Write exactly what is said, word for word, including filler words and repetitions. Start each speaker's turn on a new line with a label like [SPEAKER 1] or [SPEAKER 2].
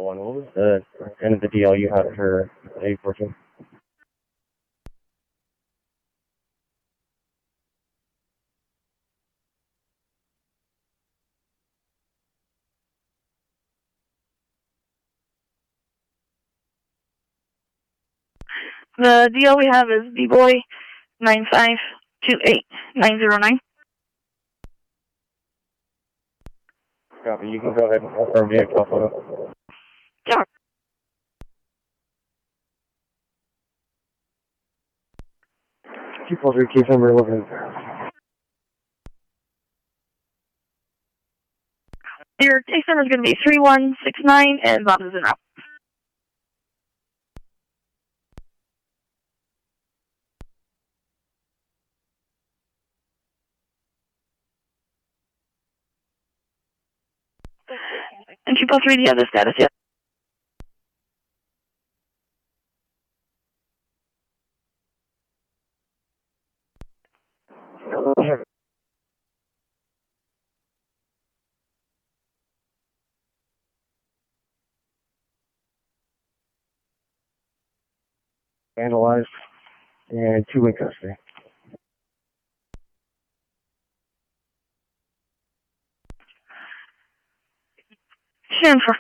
[SPEAKER 1] one. What was the end of the deal you had for A fourteen?
[SPEAKER 2] The deal we have is B-Boy nine five two eight nine zero nine.
[SPEAKER 1] Copy. You can go ahead and confirm vehicle photo.
[SPEAKER 2] Yeah.
[SPEAKER 1] Two four three, case number eleven.
[SPEAKER 2] Your case number is going to be three one six nine, and Bob is en route. And two four three, do you have the status yet?
[SPEAKER 1] Vandalized and two in custody.
[SPEAKER 2] Soon for